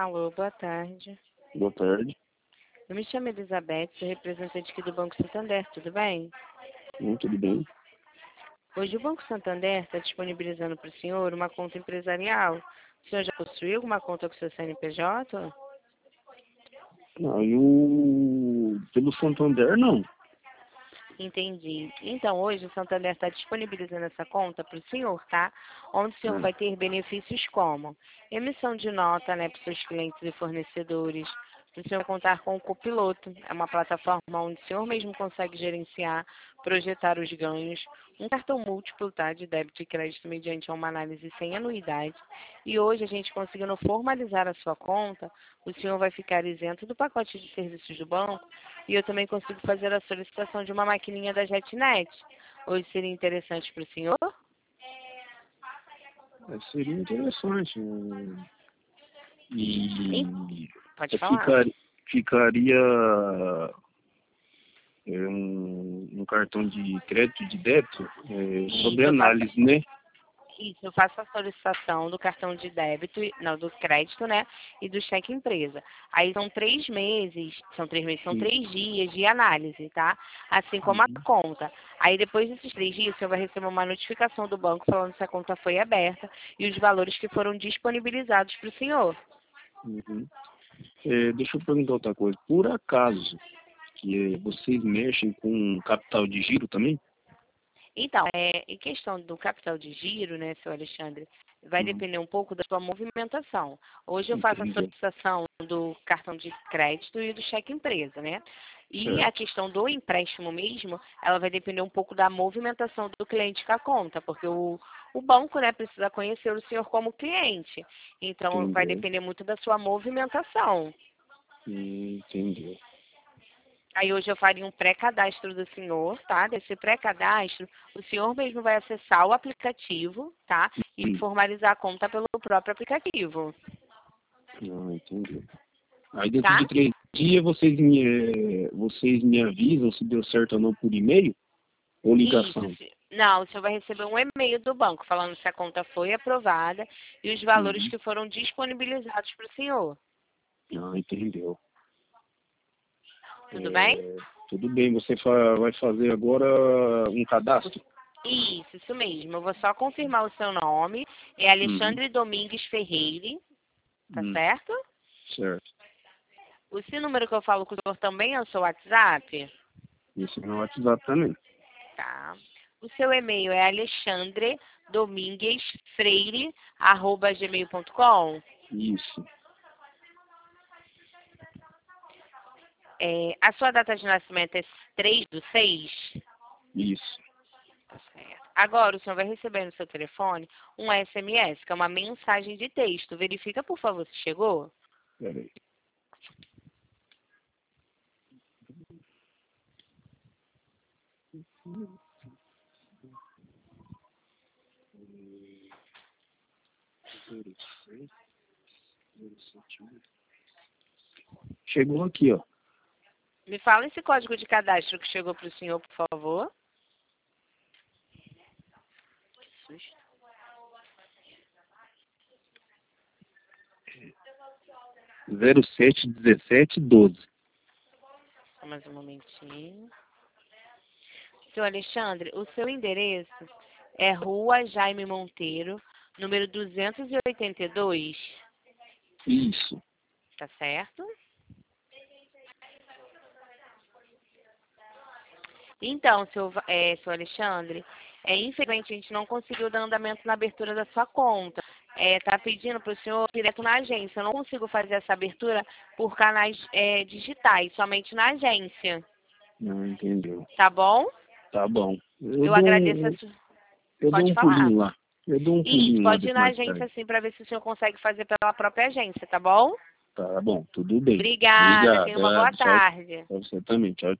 Alô, boa tarde. Boa tarde. Eu me chamo Elizabeth, sou representante aqui do Banco Santander, tudo bem? Tudo bem? Hoje o Banco Santander está disponibilizando para o senhor uma conta empresarial. O senhor já construiu alguma conta com o seu CNPJ? Pelo Santander, não. Entendi. Então, hoje o Santander está disponibilizando essa conta para o senhor, tá? Onde o senhor vai ter benefícios como emissão de nota, né, para os seus clientes e fornecedores, para o senhor contar com o Copiloto, é uma plataforma onde o senhor mesmo consegue gerenciar, projetar os ganhos, um cartão múltiplo, tá, de débito e crédito mediante uma análise sem anuidade. E hoje a gente conseguindo formalizar a sua conta, o senhor vai ficar isento do pacote de serviços do banco e eu também consigo fazer a solicitação de uma maquininha da JetNet. Hoje seria interessante para o senhor? Seria interessante. Sim, pode É, falar. ficaria um cartão de crédito e de débito sobre Isso, análise, né? eu faço a solicitação do cartão de débito, não, do crédito, né, e do cheque empresa. Aí são 3 meses, são 3 dias de análise, tá? Assim como a conta. Aí depois desses 3 dias, o senhor vai receber uma notificação do banco falando se a conta foi aberta e os valores que foram disponibilizados para o senhor. Uhum. Deixa eu perguntar outra coisa. Por acaso que vocês mexem com capital de giro também? Então, em questão do capital de giro, né, seu Alexandre, vai depender um pouco da sua movimentação. Hoje eu faço a Entendi. solicitação do cartão de crédito e do cheque empresa, né? E a Certo. questão do empréstimo mesmo, ela vai depender um pouco da movimentação do cliente com a conta, porque o banco, né, precisa conhecer o senhor como cliente. Então, vai Entendeu? depender muito da sua movimentação. Entendeu. Aí hoje eu faria um pré-cadastro do senhor, tá? Desse pré-cadastro, o senhor mesmo vai acessar o aplicativo, tá? E formalizar a conta pelo próprio aplicativo, Entendi. Aí dentro tá? de 3 dias vocês me avisam se deu certo ou não por e-mail ou Isso. ligação? Não, o senhor vai receber um e-mail do banco falando se a conta foi aprovada e os valores Uhum. que foram disponibilizados para o senhor. Entendeu. Tudo bem? Tudo bem, você vai fazer agora um cadastro? Isso mesmo. Eu vou só confirmar o seu nome. É Uhum. Alexandre Domingues Ferreira, tá certo? Certo. Esse número que eu falo com o senhor também é o seu WhatsApp? Esse é meu WhatsApp também. Tá. O seu e-mail é alexandredominguesfreire@gmail.com. Isso. A sua data de nascimento é 3/6? Isso. Tá certo. Agora, o senhor vai receber no seu telefone um SMS, que é uma mensagem de texto. Verifica, por favor, se chegou. Peraí. Chegou aqui, ó. Me fala esse código de cadastro que chegou para o senhor, por favor. Que susto. 071712. Só mais um momentinho. Seu Alexandre, o seu endereço é Rua Jaime Monteiro, número 282, Isso. tá certo? Então, seu Alexandre, infelizmente a gente não conseguiu dar andamento na abertura da sua conta. Tá pedindo para o senhor direto na agência. Eu não consigo fazer essa abertura por canais digitais, somente na agência. Entendeu. Tá bom? Tá bom. Eu agradeço a sua... Eu dou Pode um falar. pulinho lá. Eu dou um Isso, pulinho lá pode ir depois na mais agência tarde. assim para ver se o senhor consegue fazer pela própria agência, tá bom? Tá bom, tudo bem. Obrigada, tenha Obrigado. uma boa Tchau. tarde. Pra você também. Tchau, tchau.